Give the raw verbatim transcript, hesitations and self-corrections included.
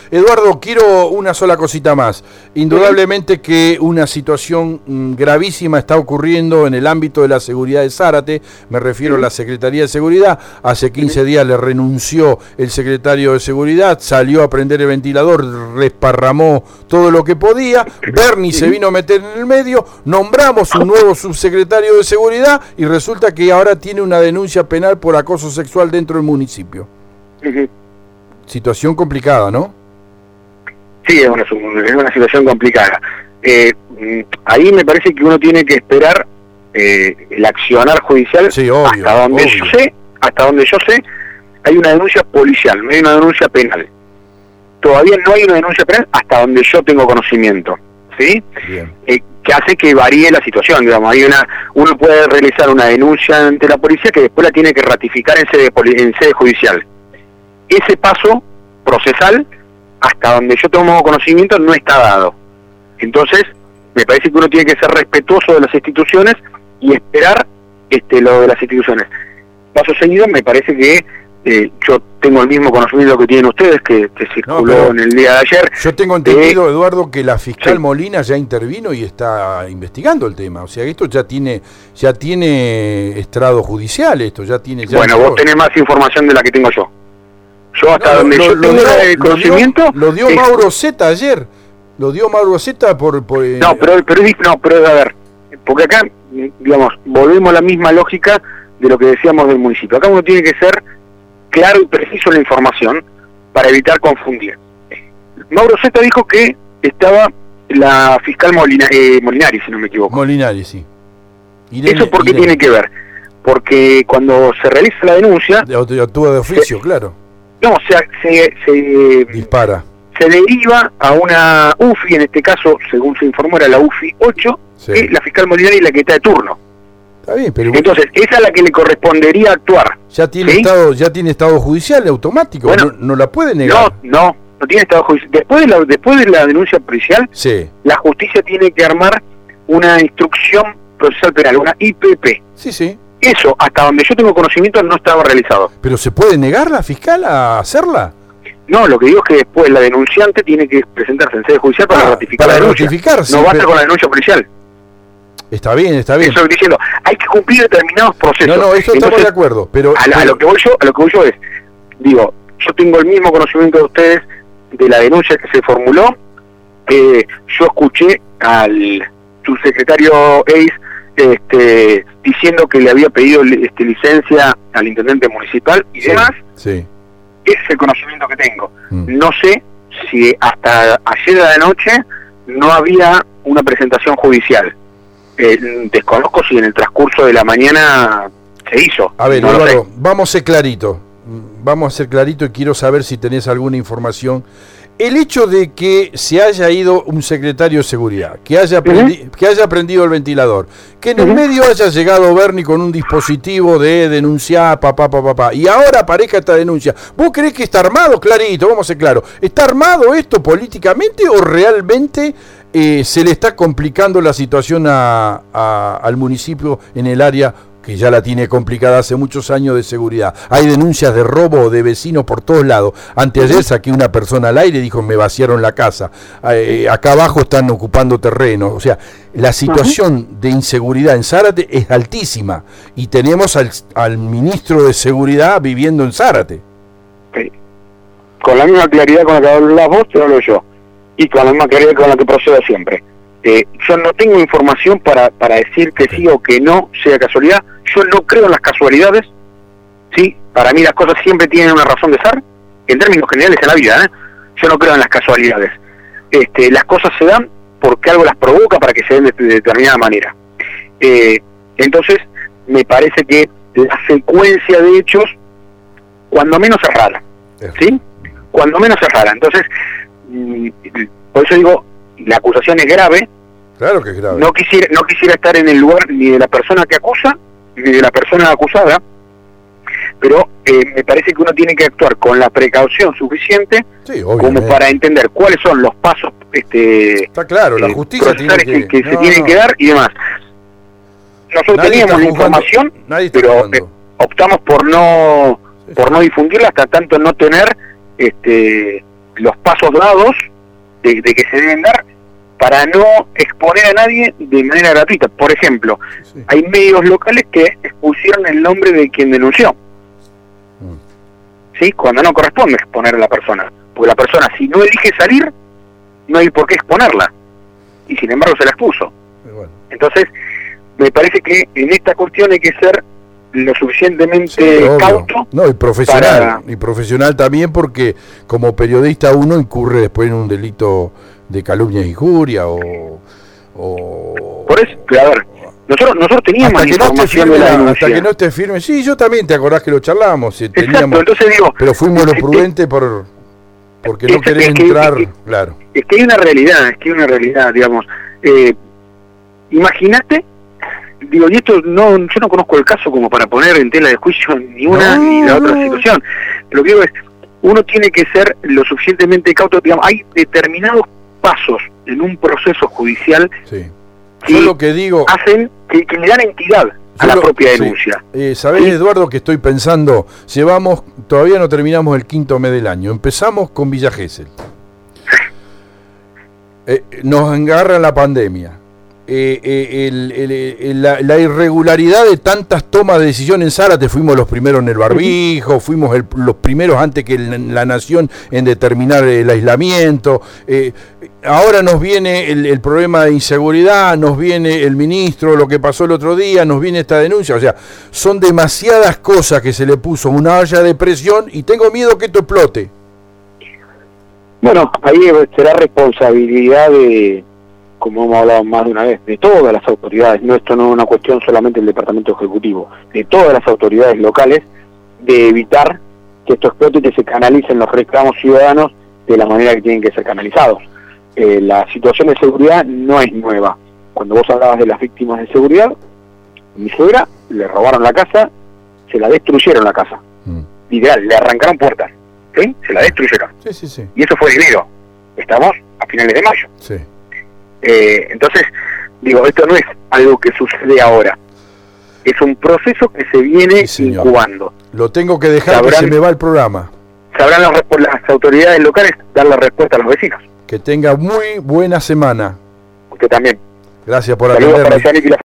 Eduardo, quiero una sola cosita más. Indudablemente que una situación mm, gravísima está ocurriendo en el ámbito de la seguridad de Zárate, me refiero a la Secretaría de Seguridad. Hace quince días le renunció el secretario de Seguridad, salió a prender el ventilador, resparramó todo lo que podía, Bernie se vino a meter en el medio, nombramos un nuevo subsecretario de Seguridad y resulta que ahora tiene una denuncia penal por acoso sexual dentro del municipio. Uh-huh. Situación complicada, ¿no? Sí, es una, es una situación complicada. Eh, ahí me parece que uno tiene que esperar eh, el accionar judicial. Sí, obvio, hasta donde obvio. yo sé, hasta donde yo sé, hay una denuncia policial, no hay una denuncia penal. Todavía no hay una denuncia penal hasta donde yo tengo conocimiento, ¿sí? Bien. Eh, que hace que varíe la situación, digamos. Hay una, uno puede realizar una denuncia ante la policía que después la tiene que ratificar en sede, en sede judicial. Ese paso procesal, hasta donde yo tengo conocimiento, no está dado. Entonces, me parece que uno tiene que ser respetuoso de las instituciones y esperar este, lo de las instituciones. Paso seguido, me parece que eh, yo tengo el mismo conocimiento que tienen ustedes, que, que circuló no, en el día de ayer. Yo tengo entendido, eh, Eduardo, que la fiscal sí. Molina ya intervino y está investigando el tema. O sea, esto ya tiene ya tiene estrado judicial, esto ya tiene... Ya bueno, vos tenés más información de la que tengo yo. Yo hasta no, donde lo, yo lo, tengo lo, el conocimiento... Lo dio, lo dio es, Mauro Zeta ayer. Lo dio Mauro Zeta por... por eh, no, pero, pero, no, pero a ver, porque acá, digamos, volvemos a la misma lógica de lo que decíamos del municipio. Acá uno tiene que ser claro y preciso en la información para evitar confundir. Mauro Zeta dijo que estaba la fiscal Molina, eh, Molinari, si no me equivoco. Molinari, sí. Irene, ¿Eso por qué Irene. tiene que ver? Porque cuando se realiza la denuncia... De, actúa de oficio, se, claro. No, o sea, se, se... Dispara. Se deriva a una U F I, en este caso, según se informó, era la U F I ocho, sí. Que la fiscal Molinari es la que está de turno. Está bien, pero... Entonces, esa es la que le correspondería actuar. Ya tiene, ¿sí? estado, ya tiene estado judicial automático, bueno, no, no la puede negar. No, no, no tiene estado judicial. Después de la, después de la denuncia policial, sí. La justicia tiene que armar una instrucción procesal penal, una I P P. Sí, sí. Eso, hasta donde yo tengo conocimiento, no estaba realizado. ¿Pero se puede negar la fiscal a hacerla? No, lo que digo es que después la denunciante tiene que presentarse en sede judicial para ah, ratificar para la denuncia. Ratificar, sí, no basta pero... con la denuncia policial. Está bien, está bien. Eso estoy diciendo, hay que cumplir determinados procesos. No, no, eso Entonces, estamos de acuerdo, pero... A, la, a lo que voy yo, a lo que voy yo es, digo, yo tengo el mismo conocimiento de ustedes de la denuncia que se formuló. Eh, yo escuché al subsecretario Eis este, diciendo que le había pedido este, licencia al intendente municipal y sí, demás. Sí. Ese es el conocimiento que tengo. Mm. No sé si hasta ayer a la noche no había una presentación judicial. Eh, desconozco si en el transcurso de la mañana se hizo. A ver, no Eduardo, vamos a ser clarito. Vamos a ser clarito y quiero saber si tenés alguna información. El hecho de que se haya ido un secretario de seguridad, que haya, prendi- uh-huh. que haya prendido el ventilador, que en uh-huh. el medio haya llegado Bernie con un dispositivo de denunciar, papá, papá, papá, y ahora aparezca esta denuncia. ¿Vos creés que está armado? Clarito, vamos a ser claros. ¿Está armado esto políticamente o realmente eh, se le está complicando la situación a, a, al municipio en el área que ya la tiene complicada hace muchos años de seguridad? Hay denuncias de robo de vecinos por todos lados. Anteayer saqué una persona al aire y dijo, me vaciaron la casa. Eh, acá abajo están ocupando terreno. O sea, la situación uh-huh. de inseguridad en Zárate es altísima. Y tenemos al, al ministro de Seguridad viviendo en Zárate. Sí. Con la misma claridad con la que hablas vos, te hablo yo. Y con la misma claridad con la que procedo siempre. Eh, yo no tengo información para, para decir que sí. sí o que no sea casualidad. Yo no creo en las casualidades, ¿sí? Para mí las cosas siempre tienen una razón de ser, en términos generales en la vida, ¿eh? Yo no creo en las casualidades. Este, las cosas se dan porque algo las provoca para que se den de, de determinada manera. Eh, entonces, me parece que la secuencia de hechos, cuando menos es rara, ¿sí? Cuando menos es rara. Entonces, mm, por eso digo, la acusación es grave. Claro que es grave. No quisiera, no quisiera estar en el lugar ni de la persona que acusa, ni de la persona acusada, pero eh, me parece que uno tiene que actuar con la precaución suficiente sí, como para entender cuáles son los pasos este, está claro, la justicia eh, tiene que, que, que no, se tienen no. que dar y demás. Nosotros nadie teníamos la jugando, información, pero eh, optamos por no sí, por sí. no difundirla hasta tanto no tener este los pasos dados de, de que se deben dar para no exponer a nadie de manera gratuita. Por ejemplo, sí. hay medios locales que expusieron el nombre de quien denunció. Mm. ¿Sí? Cuando no corresponde exponer a la persona. Porque la persona, si no elige salir, no hay por qué exponerla. Y sin embargo se la expuso. Bueno. Entonces, me parece que en esta cuestión hay que ser lo suficientemente sí, cauto. No, y profesional. Para... Y profesional también, porque como periodista uno incurre después en un delito de calumnia e injuria o, o... Por eso, a ver, nosotros, nosotros teníamos hasta información no de la denuncia. Hasta que no esté firme, sí, yo también, te acordás que lo charlábamos, Exacto, teníamos, entonces digo... pero fuimos lo prudente por porque no querés es que, entrar, es que, claro. Es que hay una realidad, es que hay una realidad, digamos, eh, imagínate, digo, y esto no, yo no conozco el caso como para poner en tela de juicio ni una no, ni la otra no. situación, lo que digo es, uno tiene que ser lo suficientemente cauto, digamos, hay determinados pasos en un proceso judicial sí. que yo lo que digo hacen que, que le dan entidad a la lo, propia denuncia. Sí. Eh, ¿Sabés, ¿Sí? Eduardo, que estoy pensando? Llevamos, todavía no terminamos el quinto mes del año. Empezamos con Villa Gesell. Eh, nos agarra la pandemia. Eh, eh, el, el, el, la, la irregularidad de tantas tomas de decisión en Zárate, fuimos los primeros en el barbijo, fuimos el, los primeros antes que el, la nación en determinar el aislamiento, eh, ahora nos viene el, el problema de inseguridad, nos viene el ministro, lo que pasó el otro día, nos viene esta denuncia, o sea, son demasiadas cosas que se le puso una olla de presión y tengo miedo que esto explote. Bueno, ahí será responsabilidad de, como hemos hablado más de una vez, de todas las autoridades, no, esto no es una cuestión solamente del Departamento Ejecutivo, de todas las autoridades locales, de evitar que esto explote y que se canalicen los reclamos ciudadanos de la manera que tienen que ser canalizados. Eh, la situación de seguridad no es nueva. Cuando vos hablabas de las víctimas de seguridad, mi suegra le robaron la casa, se la destruyeron la casa. Mm. Literal, le arrancaron puertas, ¿sí? Se la destruyeron. Sí, sí, sí. Y eso fue en enero. Estamos a finales de mayo. Sí. Eh, entonces, digo, esto no es algo que sucede ahora, es un proceso que se viene sí, incubando. Lo tengo que dejar, sabrán, que se me va el programa. Sabrán las, las autoridades locales dar la respuesta a los vecinos. Que tenga muy buena semana. Usted también. Gracias por atenderme.